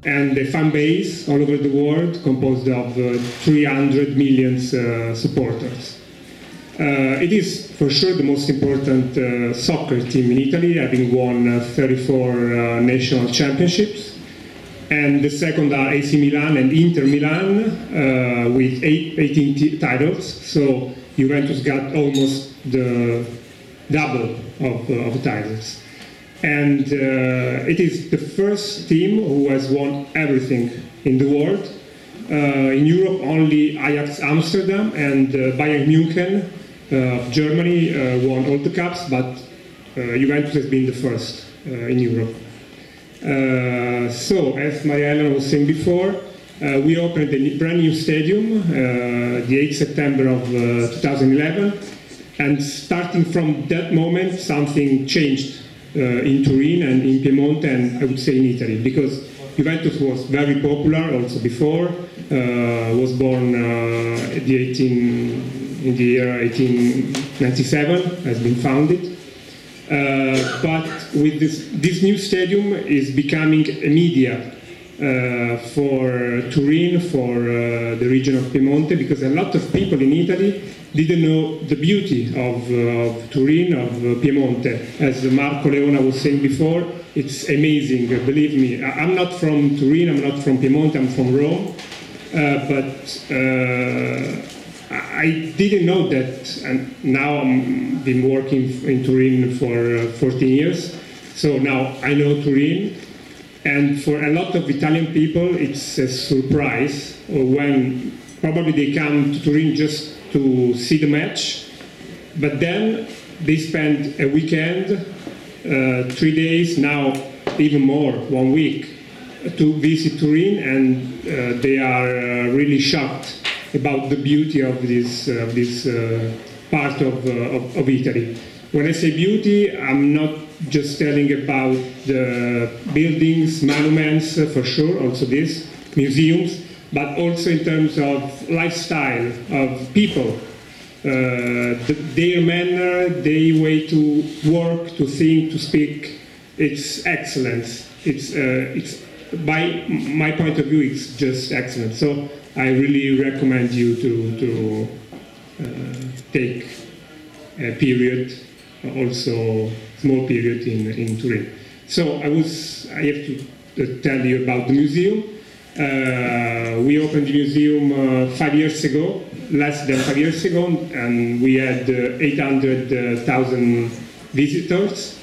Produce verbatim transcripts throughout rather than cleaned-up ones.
and a fan base all over the world composed of uh, three hundred million uh, supporters. Uh, it is for sure the most important uh, soccer team in Italy, having won uh, thirty-four uh, national championships. And the second are A C Milan and Inter Milan uh, with eight, eighteen t titles. So Juventus got almost the double of, uh, of titles. And uh, it is the first team who has won everything in the world. Uh, in Europe, only Ajax Amsterdam and uh, Bayern Munich uh, of Germany uh, won all the cups, but uh, Juventus has been the first uh, in Europe. Uh, so, as Maria-Elena was saying before, uh, we opened a brand new stadium uh, the eighth of September of uh, two thousand eleven, and starting from that moment, something changed uh, in Turin and in Piemonte, and I would say in Italy, because Juventus was very popular also before, uh, was born uh, the eighteen, in the year eighteen ninety-seven, has been founded. Uh, but with this, this new stadium is becoming a media uh, for Turin, for uh, the region of Piemonte, because a lot of people in Italy didn't know the beauty of, uh, of Turin, of uh, Piemonte. As Marco Leona was saying before, it's amazing, believe me. I'm not from Turin, I'm not from Piemonte, I'm from Rome, uh, but uh, I didn't know that, and now I've been working in Turin for uh, fourteen years, so now I know Turin, and for a lot of Italian people it's a surprise when probably they come to Turin just to see the match, but then they spend a weekend, uh, three days, now even more, one week, to visit Turin, and uh, they are uh, really shocked about the beauty of this, uh, this uh, part of, uh, of, of Italy. When I say beauty, I'm not just telling about the buildings, monuments, uh, for sure, also this, museums, but also in terms of lifestyle of people, uh, the, their manner, their way to work, to think, to speak. It's excellent. It's, uh, it's, by my point of view, it's just excellent. So I really recommend you to, to uh, take a period, also small period in, in Turin. So I was, I have to uh, tell you about the museum. Uh, we opened the museum uh, five years ago, less than five years ago, and we had uh, eight hundred thousand visitors.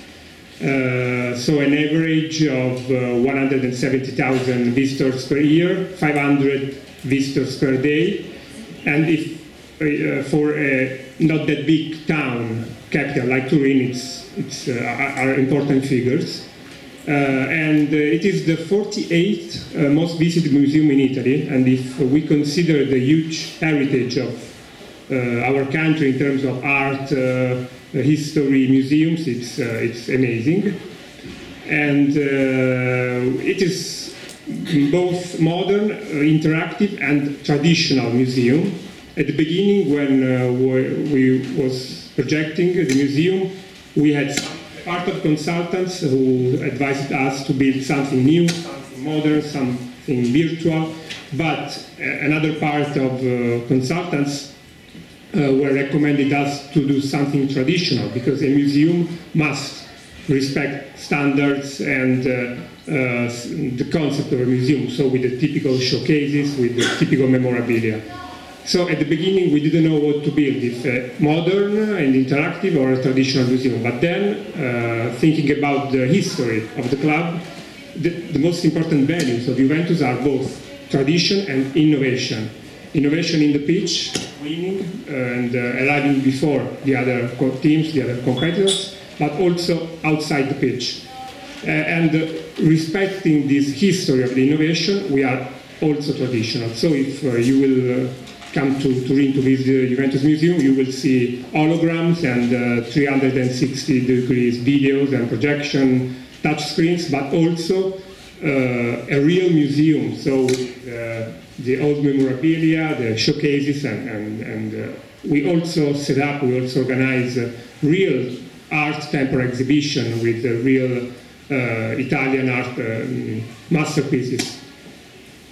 Uh, so an average of uh, one hundred seventy thousand visitors per year, five hundred visitors per day, and if uh, for a not that big town, capital like Turin, it's, it's uh, are important figures. Uh, and uh, it is the forty-eighth uh, most visited museum in Italy, and if we consider the huge heritage of uh, our country in terms of art, uh, history, museums, it's, uh, it's amazing. And uh, it is both modern, uh, interactive and traditional museum. At the beginning, when uh, we, we was projecting the museum, we had part of consultants who advised us to build something new, something modern, something virtual, but uh, another part of uh, consultants uh, were recommended us to do something traditional, because a museum must respect standards and uh, uh, the concept of a museum, so with the typical showcases, with the typical memorabilia. So at the beginning we didn't know what to build, if a modern and interactive or a traditional museum. But then, uh, thinking about the history of the club, the, the most important values of Juventus are both tradition and innovation. Innovation in the pitch, winning and uh, arriving before the other teams, the other competitors, but also outside the pitch. Uh, and uh, respecting this history of the innovation, we are also traditional. So if uh, you will uh, come to Turin to visit the Juventus Museum, you will see holograms and uh, three hundred sixty degrees videos and projection touch screens, but also uh, a real museum, so uh, the old memorabilia, the showcases, and, and, and uh, we also set up, we also organize a real art temporary exhibition with the real uh, Italian art uh, masterpieces.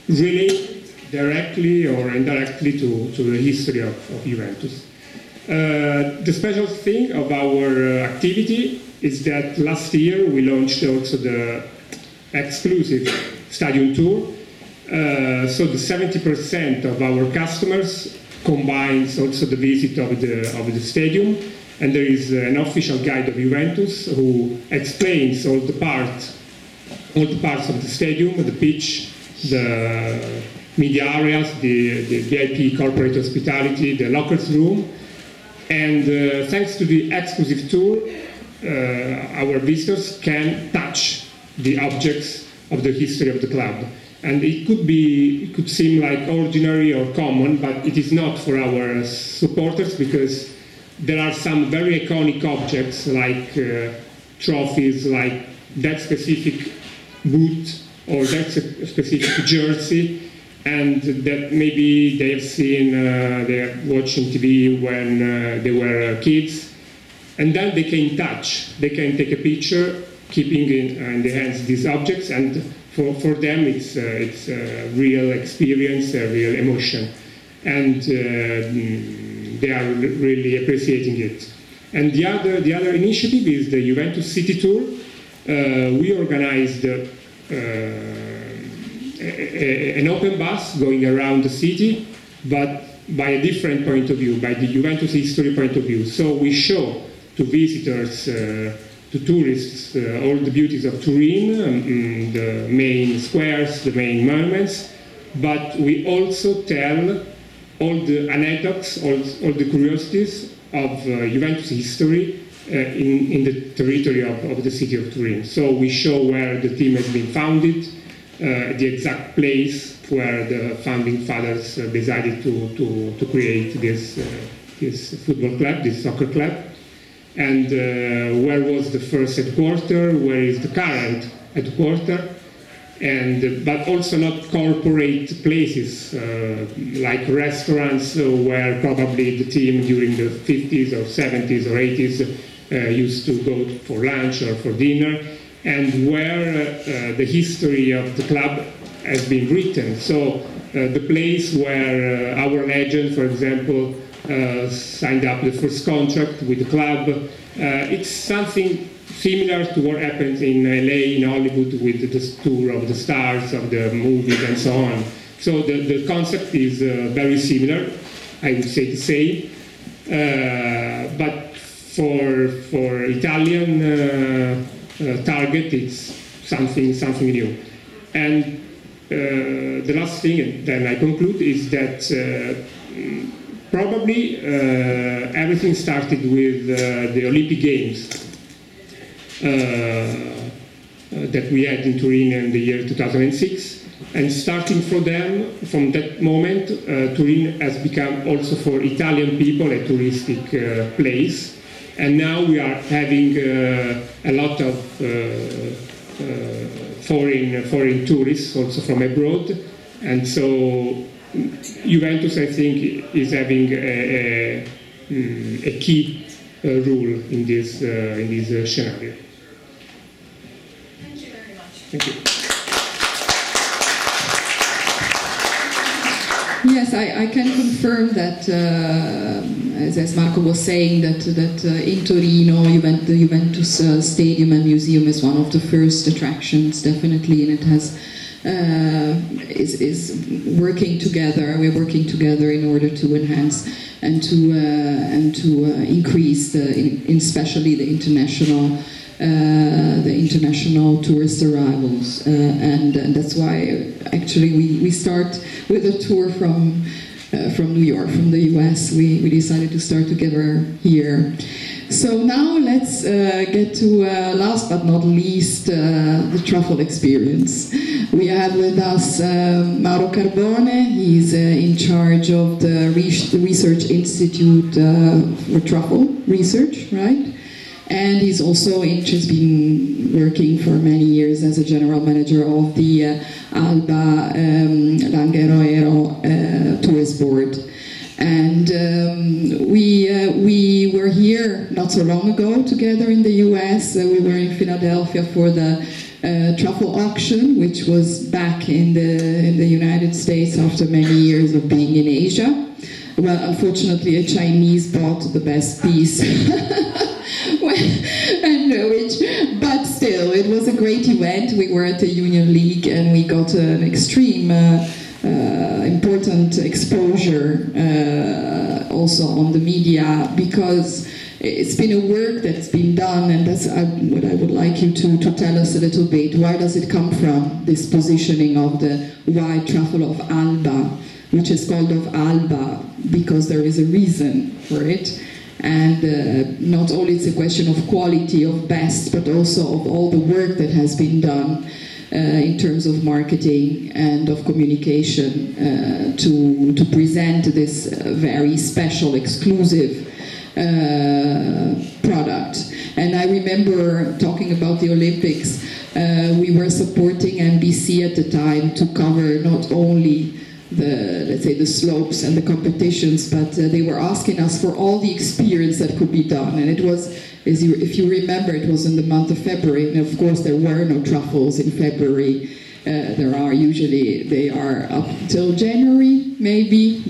relate directly or indirectly to, to the history of, of Juventus. Uh, the special thing of our uh, activity is that last year we launched also the exclusive stadium tour. Uh, so the seventy percent of our customers combines also the visit of the, of the stadium, and there is an official guide of Juventus who explains all the parts, all the parts of the stadium, the pitch, the media areas, the, the V I P corporate hospitality, the lockers room. And uh, thanks to the exclusive tour, uh, our visitors can touch the objects of the history of the club. And it could be, it could seem like ordinary or common, but it is not for our supporters, because there are some very iconic objects like uh, trophies, like that specific boot or that specific jersey, and that maybe they have seen, uh, they are watching T V when uh, they were uh, kids, and then they can touch, they can take a picture, keeping in, uh, in the hands these objects, and for, for them it's, uh, it's a real experience, a real emotion, and uh, they are really appreciating it. And the other, the other initiative is the Juventus City Tour. Uh, we organized uh, a, an open bus going around the city, but by a different point of view, by the Juventus history point of view. So we show to visitors, uh, to tourists, uh, all the beauties of Turin, um, the main squares, the main monuments, but we also tell all the anecdotes, all, all the curiosities of uh, Juventus history uh, in, in the territory of, of the city of Turin. So we show where the team has been founded, uh, the exact place where the founding fathers uh, decided to, to, to create this, uh, this football club, this soccer club, and uh, where was the first headquarter, where is the current headquarter, and but also not corporate places uh, like restaurants uh, where probably the team during the fifties or seventies or eighties uh, used to go for lunch or for dinner, and where uh, uh, the history of the club has been written. So uh, the place where uh, our legend, for example, uh, signed up the first contract with the club, uh, it's something similar to what happens in L A, in Hollywood, with the tour of the stars of the movies and so on. So the, the concept is uh, very similar, I would say the same, uh, but for for Italian uh, uh, target, it's something something new. And uh, the last thing, and then I conclude, is that uh, probably uh, everything started with uh, the Olympic Games. Uh, uh, that we had in Turin in the year two thousand six, and starting from them, from that moment, uh, Turin has become also for Italian people a touristic uh, place, and now we are having uh, a lot of uh, uh, foreign foreign tourists also from abroad, and so Juventus, I think, is having a, a, a key uh, role in this uh, in this uh, scenario. Thank you. Yes, I, I can confirm that, uh, as, as Marco was saying, that that uh, in Torino, Juventus, the Juventus uh, Stadium and Museum is one of the first attractions, definitely, and it has uh, is is working together. We're working together in order to enhance and to uh, and to uh, increase, the, in, in especially the international. Uh, the international tourist arrivals, uh, and, and that's why actually we, we start with a tour from uh, from New York, from the U S. We, we decided to start together here. So now let's uh, get to uh, last but not least uh, the truffle experience. We have with us uh, Mauro Carbone. He's uh, in charge of the Research Institute uh, for Truffle Research, right? And he's also in, he's been working for many years as a general manager of the uh, Alba um, Langeroero uh, Tourist Board. And um, we uh, we were here not so long ago together in the U S. Uh, we were in Philadelphia for the uh, truffle auction, which was back in the, in the United States after many years of being in Asia. Well, unfortunately, a Chinese bought the best piece. and uh, which, but still, it was a great event. We were at the Union League and we got an extreme uh, uh, important exposure uh, also on the media, because it's been a work that's been done, and that's uh, what I would like you to, to tell us a little bit. Where does it come from, this positioning of the white truffle of Alba, which is called of Alba because there is a reason for it? And uh, not only it's a question of quality, of best, but also of all the work that has been done uh, in terms of marketing and of communication uh, to, to present this uh, very special, exclusive uh, product. And I remember talking about the Olympics, uh, we were supporting N B C at the time to cover not only the, let's say, the slopes and the competitions, but uh, they were asking us for all the experience that could be done. And it was, as you, if you remember, it was in the month of February, and of course there were no truffles in February. Uh, there are usually, they are up till January, maybe.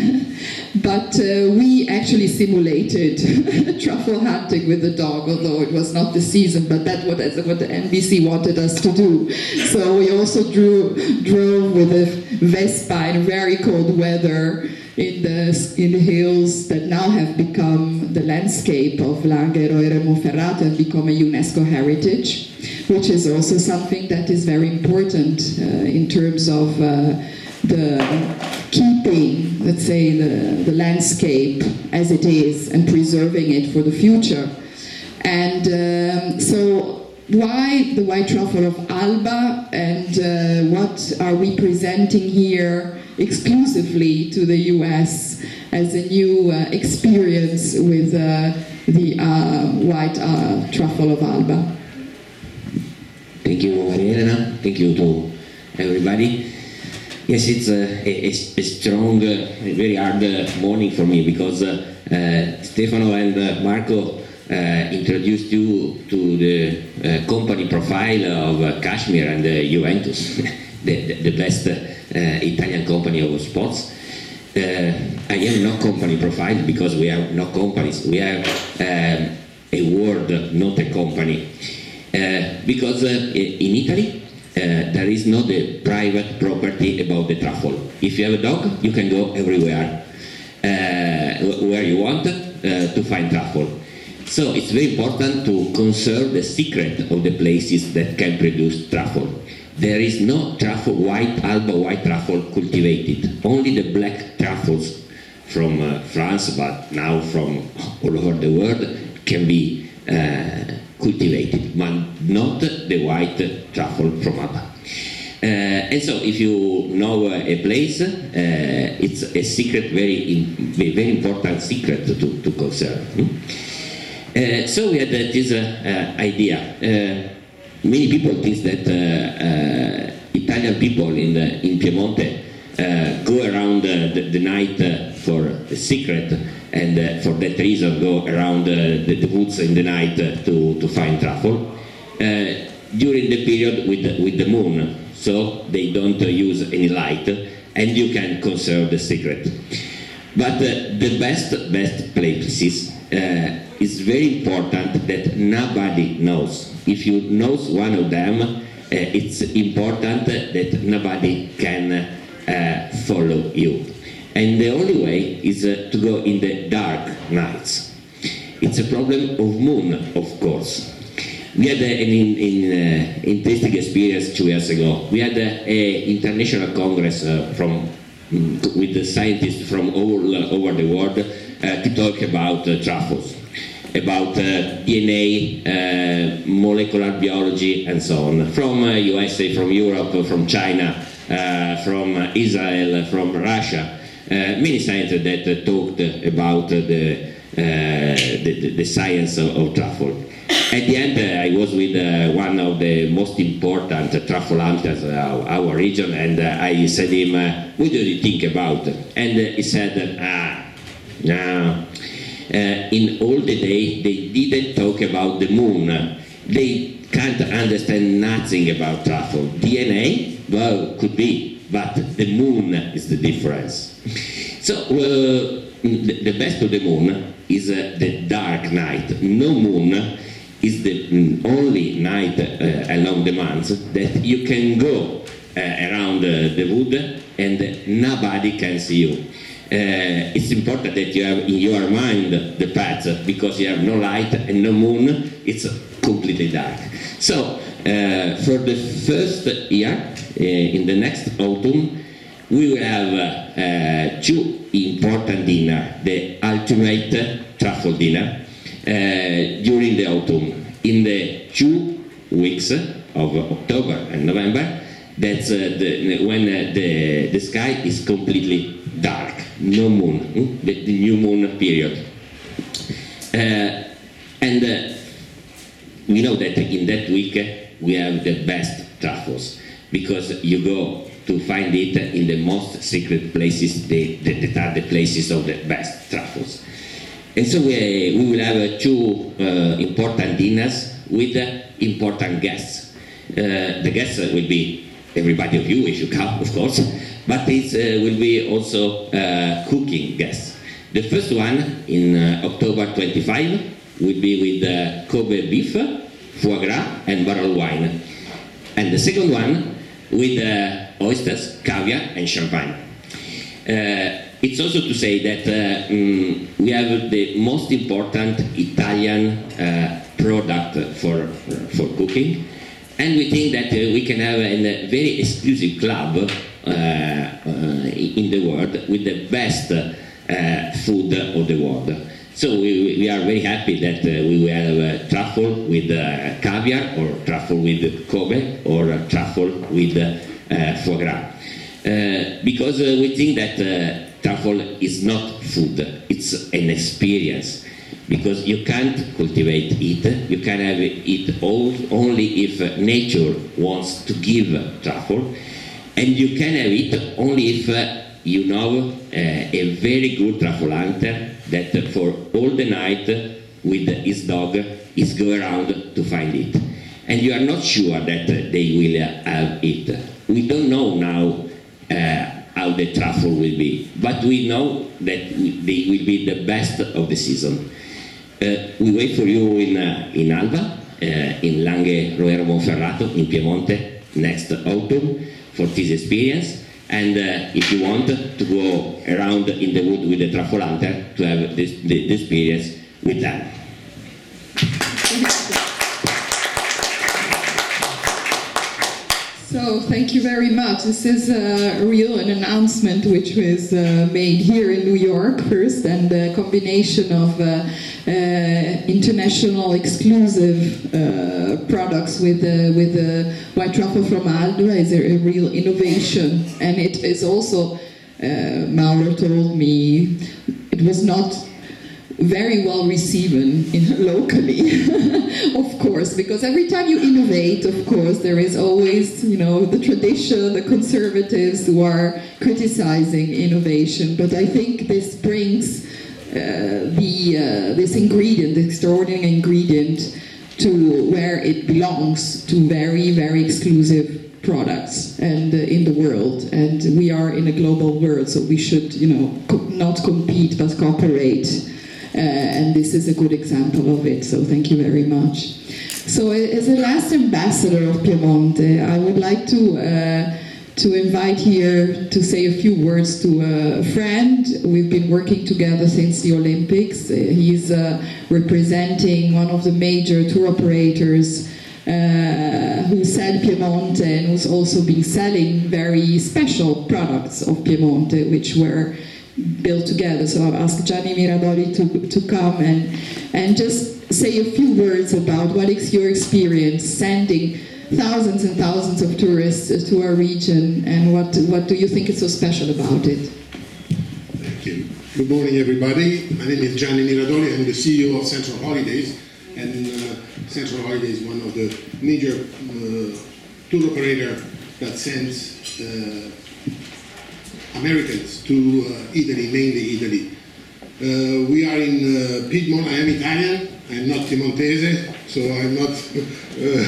But uh, we actually simulated truffle hunting with the dog, although it was not the season, but that's what, that's what the N B C wanted us to do. So we also drew, drove with a Vespa in very cold weather in the, in the hills that now have become the landscape of Langhero e Remonferrato, and become a UNESCO heritage, which is also something that is very important uh, in terms of uh, the keeping, let's say, the, the landscape as it is and preserving it for the future. And um, so why the white truffle of Alba, and uh, what are we presenting here exclusively to the U S as a new uh, experience with uh, the uh, white uh, truffle of Alba? Thank you, Maria Elena. Thank you to everybody. Yes, it's a, a, a strong, uh, very hard uh, morning for me, because uh, uh, Stefano and uh, Marco uh, introduced you to the uh, company profile of uh, Kashmir and uh, Juventus, the, the, the best uh, uh, Italian company of sports. Uh, I have no company profile because we have no companies. We have um, a word, not a company. Uh, because uh, in Italy uh, there is not a private property about the truffle. If you have a dog, you can go everywhere uh, where you want uh, to find truffle. So it's very important to conserve the secret of the places that can produce truffle. There is no truffle, white Alba white truffle cultivated. Only the black truffles from uh, France, but now from all over the world, can be uh, cultivated, but not the white truffle from Alba. Uh, and so if you know uh, a place, uh, it's a secret, very, in, very important secret to, to conserve. Hmm? Uh, so we had uh, this uh, uh, idea. Uh, many people think that uh, uh, Italian people in, the, in Piemonte uh, go around uh, the, the night uh, for a secret, and uh, for that reason go around uh, the, the woods in the night uh, to, to find truffle uh, during the period with the, with the moon, so they don't uh, use any light, and you can conserve the secret. But uh, the best best places uh, is very important that nobody knows. If you know one of them, uh, it's important that nobody can uh, follow you. And the only way is uh, to go in the dark nights. It's a problem of moon, of course. We had uh, an in, in, uh, interesting experience two years ago. We had uh, an international congress uh, from, with the scientists from all uh, over the world uh, to talk about uh, truffles, about uh, D N A, uh, molecular biology, and so on. From uh, U S A, from Europe, from China, uh, from Israel, from Russia. Uh, many scientists that uh, talked about uh, the, uh, the, the science of, of truffle. At the end, uh, I was with uh, one of the most important uh, truffle hunters of our, our region, and uh, I said to him, uh, what do you think about? And uh, he said, ah, no. Uh, in all the day, they didn't talk about the moon. They can't understand nothing about truffle. D N A, well, could be, but the moon is the difference. So uh, the, the best of the moon is uh, the dark night. No moon is the mm, only night uh, along the month that you can go uh, around uh, the wood and nobody can see you. Uh, it's important that you have in your mind the path, because you have no light and no moon, it's completely dark. So uh, for the first year, uh, in the next autumn, we will have uh, uh, two important dinners, the ultimate truffle dinner uh, during the autumn. In the two weeks of October and November, that's uh, the, when uh, the, the sky is completely dark, no moon, hmm? the, the new moon period. Uh, and uh, we know that in that week uh, we have the best truffles, because you go to find it in the most secret places, the, the, that are the places of the best truffles. And so we, we will have uh, two uh, important dinners with uh, important guests. Uh, the guests uh, will be everybody of you, if you come, of course, but it uh, will be also uh, cooking guests. The first one, in uh, October twenty-fifth, will be with uh, Kobe beef, foie gras, and barrel wine. And the second one, with uh, oysters, caviar, and champagne. Uh, it's also to say that uh, um, we have the most important Italian uh, product for, for cooking, and we think that uh, we can have a very exclusive club uh, uh, in the world with the best uh, food of the world. So we, we are very happy that uh, we will have uh, truffle with uh, caviar, or truffle with Kobe, or uh, truffle with uh, foie gras. Uh, because uh, we think that uh, truffle is not food, it's an experience. Because you can't cultivate it, you can have it all only if uh, nature wants to give truffle, and you can have it only if uh, you know uh, a very good truffle hunter that uh, for all the night with his dog is go around to find it. And you are not sure that uh, they will uh, have it. We don't know now uh, how the truffle will be, but we know that they will be the best of the season. Uh, we wait for you in, uh, in Alba, uh, in Langhe Roero Monferrato, in Piemonte, next autumn for this experience. And uh, if you want to go around in the wood with the truffle hunter, to have this, the, the experience with them. So thank you very much. This is a real an announcement which was uh, made here in New York first, and the combination of uh, uh, international exclusive uh, products with uh, with uh, white truffle from Aldua is a, a real innovation, and it is also, uh, Mauro told me, it was not very well received in, locally, of course, because every time you innovate, of course, there is always, you know, the tradition, the conservatives who are criticizing innovation. But I think this brings uh, the uh, this ingredient, the extraordinary ingredient, to where it belongs, to very, very exclusive products and uh, in the world. And we are in a global world, so we should, you know, co not compete but cooperate. Uh, and this is a good example of it, so thank you very much. So as a last ambassador of Piemonte, I would like to uh, to invite here to say a few words to a friend. We've been working together since the Olympics. Uh, he's uh, representing one of the major tour operators uh, who sell Piemonte, and who's also been selling very special products of Piemonte, which were built together. So I've asked Gianni Miradori to, to come and, and just say a few words about what is your experience sending thousands and thousands of tourists to our region, and what, what do you think is so special about it? Thank you. Good morning, everybody. My name is Gianni Miradori. I'm the C E O of Central Holidays, and uh, Central Holidays is one of the major uh, tour operators that sends uh, Americans to uh, Italy, mainly Italy. Uh, we are in uh, Piedmont. I am Italian, I am not Piemontese, so I'm not uh,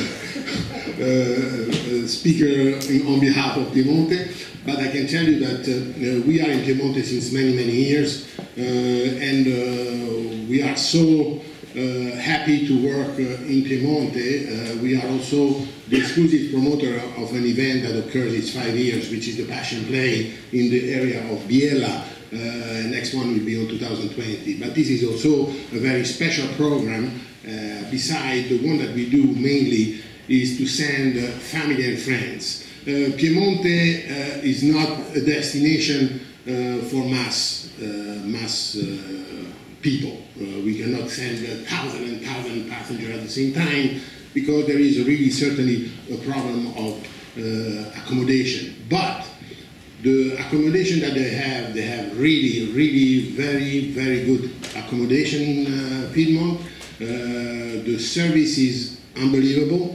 uh, a speaker on behalf of Piemonte, but I can tell you that uh, we are in Piemonte since many, many years, uh, and uh, we are so uh, happy to work uh, in Piemonte. Uh, we are also the exclusive promoter of an event that occurs each five years, which is the Passion Play in the area of Biella. Uh, next one will be on two thousand twenty. But this is also a very special program. Uh, beside the one that we do mainly is to send uh, family and friends. Uh, Piemonte uh, is not a destination uh, for mass, uh, mass uh, people. Uh, we cannot send a thousand and thousand passengers at the same time because there is really certainly a problem of uh, accommodation. But the accommodation that they have, they have really, really very, very good accommodation in uh, Piedmont. Uh, the service is unbelievable.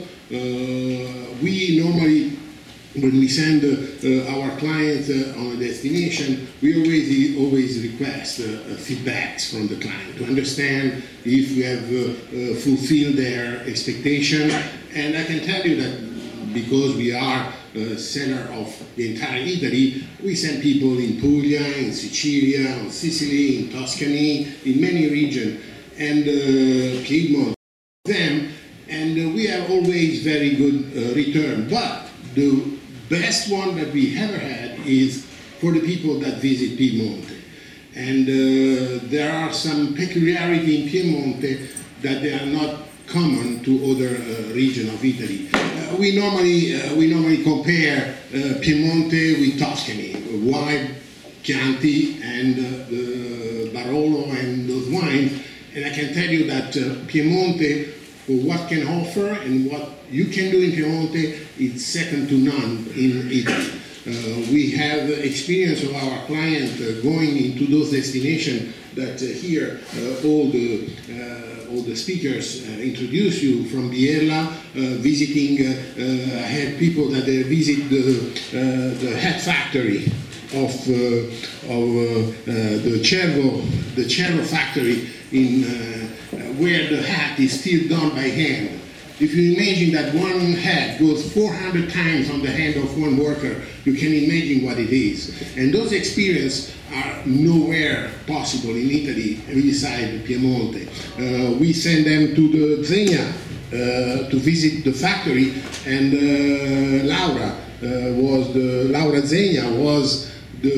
Uh, we normally, when we send uh, uh, our client uh, on a destination, we always always request uh, uh, feedbacks from the client to understand if we have uh, uh, fulfilled their expectation. And I can tell you that because we are a seller of the entire Italy, we send people in Puglia, in Sicilia, in Sicily, in Tuscany, in many regions, and uh, Piedmont, them, and uh, we have always very good uh, return. But the best one that we ever had is for the people that visit Piemonte. And uh, there are some peculiarity in Piemonte that they are not common to other uh, regions of Italy. Uh, we normally uh, we normally compare uh, Piemonte with Tuscany, wide Chianti and uh, the Barolo and those wines. And I can tell you that uh, Piemonte, for what can offer and what you can do in Piemonte, is second to none in Italy. Uh, we have experience of our client uh, going into those destinations that uh, here uh, all the uh, all the speakers uh, introduce you from Biella, uh, visiting. Uh, uh, I had people that they visit the uh, the hat factory of uh, of uh, uh, the Cervo the Cervo factory in uh, where the hat is still done by hand. If you imagine that one hat goes four hundred times on the hand of one worker, you can imagine what it is. And those experiences are nowhere possible in Italy beside Piemonte. Uh, we send them to the Zegna uh, to visit the factory, and uh, Laura uh, was the Laura Zegna was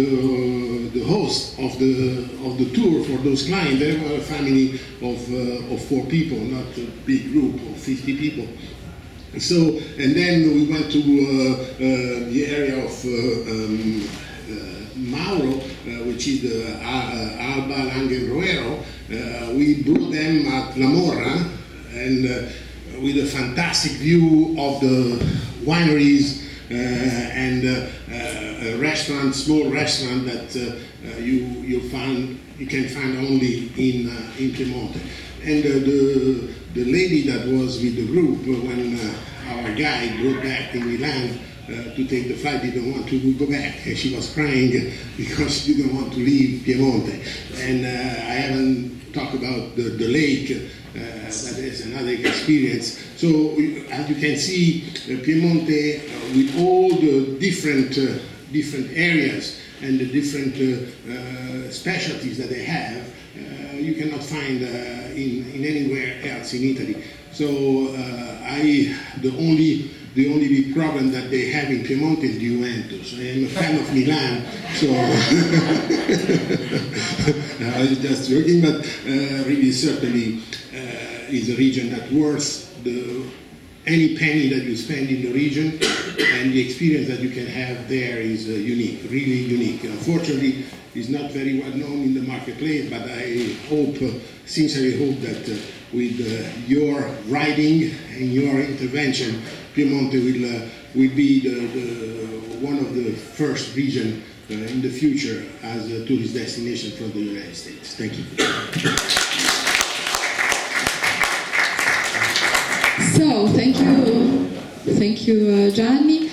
the the host of the of the tour for those clients. They were a family of uh, of four people, not a big group of fifty people. So, and then we went to uh, uh, the area of uh, um, uh, Mauro, uh, which is the uh, Alba Langenroero. Uh, we brought them at La Morra, and uh, with a fantastic view of the wineries. Uh, and uh, uh, a restaurant, small restaurant that uh, uh, you you find you can find only in uh, in Piemonte. And uh, the the lady that was with the group uh, when uh, our guide brought back in Milan uh, to take the flight didn't want to go back. And she was crying because she didn't want to leave Piemonte. And uh, I haven't talked about the, the lake. Uh, that is another experience. So as you can see, uh, Piemonte, uh, with all the different uh, different areas and the different uh, uh, specialties that they have, uh, you cannot find uh, in, in anywhere else in Italy. So uh, I the only the only big problem that they have in Piemonte is Juventus. I am a fan of Milan, so I was just joking, but uh, really certainly uh, is a region that worth the any penny that you spend in the region, and the experience that you can have there is uh, unique, really unique. Unfortunately, it's not very well known in the marketplace, but I hope, uh, sincerely hope that uh, with uh, your writing and your intervention, Piemonte will uh, will be the, the one of the first region uh, in the future as a tourist destination for the United States. Thank you. So thank you, thank you, uh, Gianni.